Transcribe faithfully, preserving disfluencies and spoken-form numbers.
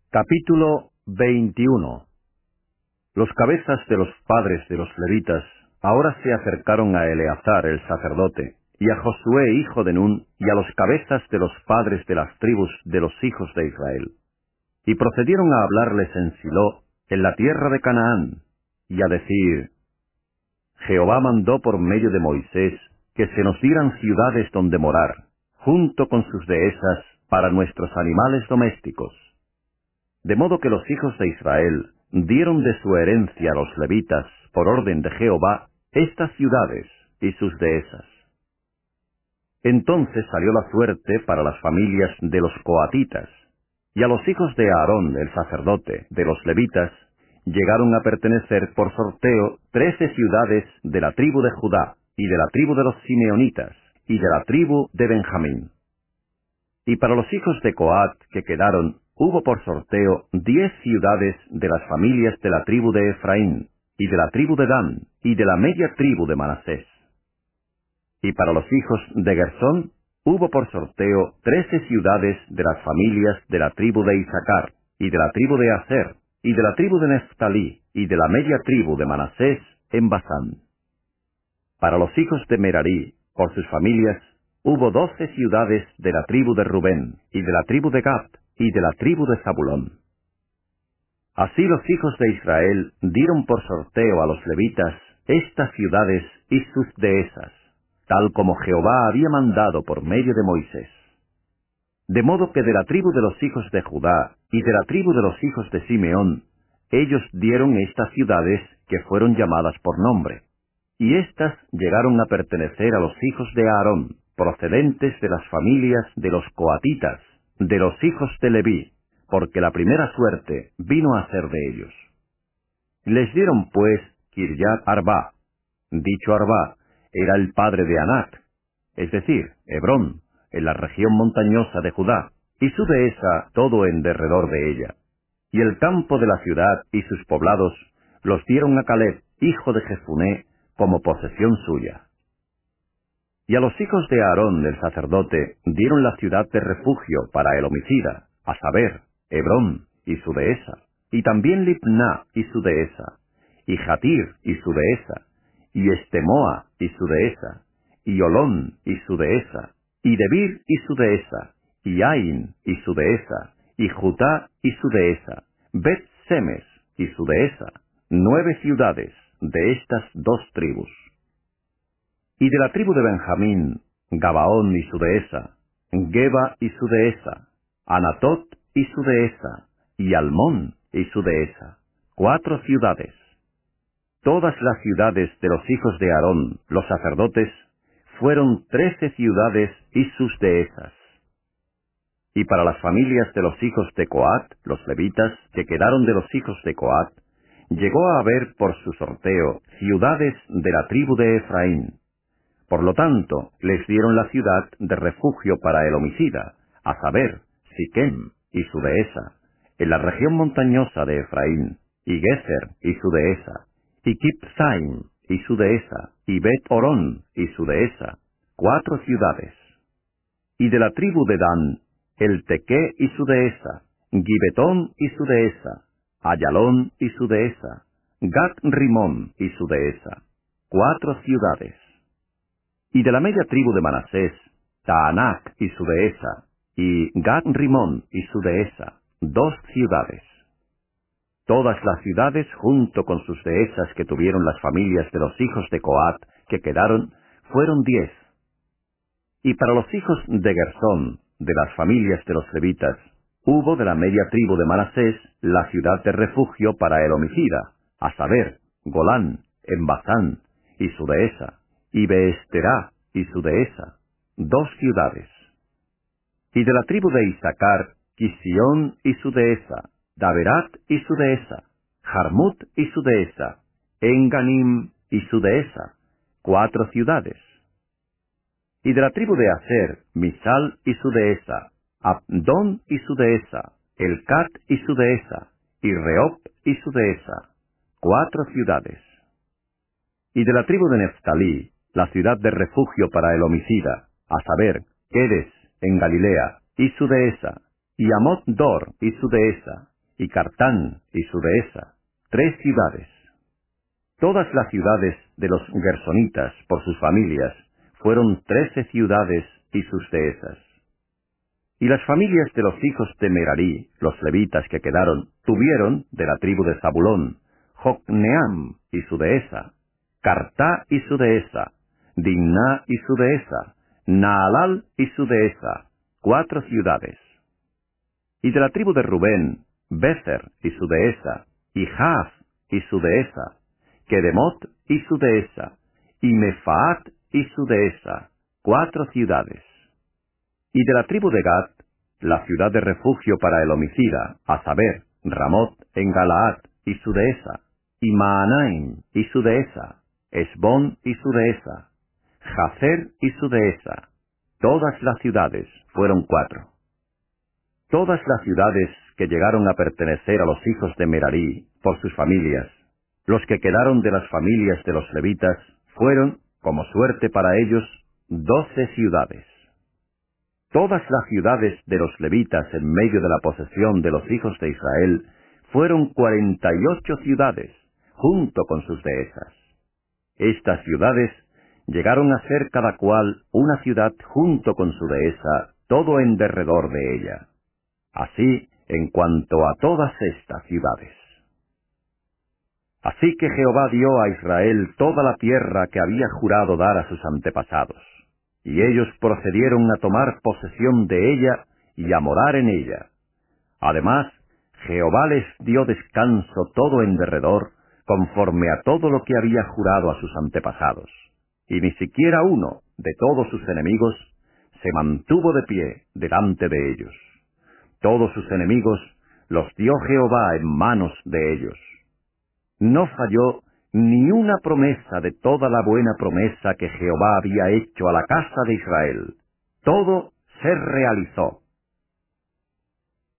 Capítulo veintiuno. Los cabezas de los padres de los levitas ahora se acercaron a Eleazar el sacerdote, y a Josué hijo de Nun, y a los cabezas de los padres de las tribus de los hijos de Israel. Y procedieron a hablarles en Silo, en la tierra de Canaán, y a decir: Jehová mandó por medio de Moisés que se nos dieran ciudades donde morar, junto con sus dehesas, para nuestros animales domésticos. De modo que los hijos de Israel dieron de su herencia a los levitas, por orden de Jehová, estas ciudades y sus dehesas. Entonces salió la suerte para las familias de los coatitas, y a los hijos de Aarón el sacerdote, de los levitas, llegaron a pertenecer por sorteo trece ciudades de la tribu de Judá, y de la tribu de los simeonitas, y de la tribu de Benjamín. Y para los hijos de Coat que quedaron, hubo por sorteo diez ciudades de las familias de la tribu de Efraín, y de la tribu de Dan, y de la media tribu de Manasés. Y para los hijos de Gersón, hubo por sorteo trece ciudades de las familias de la tribu de Isaacar, y de la tribu de Aser, y de la tribu de Neftalí, y de la media tribu de Manasés en Basán. Para los hijos de Merarí, por sus familias, hubo doce ciudades de la tribu de Rubén, y de la tribu de Gad, y de la tribu de Zabulón. Así los hijos de Israel dieron por sorteo a los levitas estas ciudades y sus dehesas, tal como Jehová había mandado por medio de Moisés. De modo que de la tribu de los hijos de Judá y de la tribu de los hijos de Simeón, ellos dieron estas ciudades que fueron llamadas por nombre, y éstas llegaron a pertenecer a los hijos de Aarón, procedentes de las familias de los coatitas, de los hijos de Leví, porque la primera suerte vino a ser de ellos. Les dieron pues Kirjat Arba. Dicho Arba era el padre de Anac, es decir, Hebrón, en la región montañosa de Judá, y su dehesa todo en derredor de ella. Y el campo de la ciudad y sus poblados los dieron a Caleb, hijo de Jefuné, como posesión suya. Y a los hijos de Aarón el sacerdote dieron la ciudad de refugio para el homicida, a saber, Hebrón y su dehesa, y también Libná y su dehesa, y Jatir y su dehesa, y Estemoa y su dehesa, y Olón y su dehesa, y Debir y su dehesa, y Ain y su dehesa, y Jutá y su dehesa, Bet Semes y su dehesa, nueve ciudades de estas dos tribus. Y de la tribu de Benjamín, Gabaón y su dehesa, Geba y su dehesa, Anatot y su dehesa, y Almón y su dehesa, cuatro ciudades. Todas las ciudades de los hijos de Aarón, los sacerdotes, fueron trece ciudades y sus dehesas. Y para las familias de los hijos de Coat, los levitas, que quedaron de los hijos de Coat, llegó a haber por su sorteo ciudades de la tribu de Efraín. Por lo tanto, les dieron la ciudad de refugio para el homicida, a saber, Siquem y su dehesa, en la región montañosa de Efraín, y Gezer y su dehesa, y Kipzaim y su dehesa, y Bet Orón y su dehesa, cuatro ciudades. Y de la tribu de Dan, el Tequé y su dehesa, Gibetón y su dehesa, Ayalón y su dehesa, Gat Rimón y su dehesa, cuatro ciudades. Y de la media tribu de Manasés, Taanac y su dehesa, y Gat Rimón y su dehesa, dos ciudades. Todas las ciudades junto con sus dehesas que tuvieron las familias de los hijos de Coat que quedaron, fueron diez. Y para los hijos de Gersón, de las familias de los levitas, hubo de la media tribu de Manasés la ciudad de refugio para el homicida, a saber, Golán, en Basán, y su dehesa, y Beesterá y su dehesa, dos ciudades. Y de la tribu de Isaacar, Quisión y su dehesa, Daberat y su dehesa, Jarmut y su dehesa, Enganim y su dehesa, cuatro ciudades. Y de la tribu de Aser, Misal y su dehesa, Abdón y su dehesa, Elcat y su dehesa, y Reob y su dehesa, cuatro ciudades. Y de la tribu de Neftalí, la ciudad de refugio para el homicida, a saber, Kedes, en Galilea, y su dehesa, y Amot Dor y su dehesa, y Cartán y su dehesa, tres ciudades. Todas las ciudades de los gersonitas, por sus familias, fueron trece ciudades y sus dehesas. Y las familias de los hijos de Merarí, los levitas que quedaron, tuvieron, de la tribu de Zabulón, Jocneam y su dehesa, Cartá y su dehesa, Dimná y su dehesa, Naalal y su dehesa, cuatro ciudades. Y de la tribu de Rubén, Bezer y su dehesa, y Jaaz y su dehesa, Kedemot y su dehesa, y Mefaat y su dehesa, cuatro ciudades. Y de la tribu de Gad, la ciudad de refugio para el homicida, a saber, Ramot en Galaad y su dehesa, y Maanaim y su dehesa, Esbón y su dehesa, Jazer y su dehesa. Todas las ciudades fueron cuatro. Todas las ciudades que llegaron a pertenecer a los hijos de Merarí, por sus familias, los que quedaron de las familias de los levitas, fueron, como suerte para ellos, doce ciudades. Todas las ciudades de los levitas en medio de la posesión de los hijos de Israel fueron cuarenta y ocho ciudades, junto con sus dehesas. Estas ciudades llegaron a ser cada cual una ciudad junto con su dehesa, todo en derredor de ella. Así en cuanto a todas estas ciudades. Así que Jehová dio a Israel toda la tierra que había jurado dar a sus antepasados, y ellos procedieron a tomar posesión de ella y a morar en ella. Además, Jehová les dio descanso todo en derredor, conforme a todo lo que había jurado a sus antepasados, y ni siquiera uno de todos sus enemigos se mantuvo de pie delante de ellos. Todos sus enemigos los dio Jehová en manos de ellos. No falló ni una promesa de toda la buena promesa que Jehová había hecho a la casa de Israel. Todo se realizó.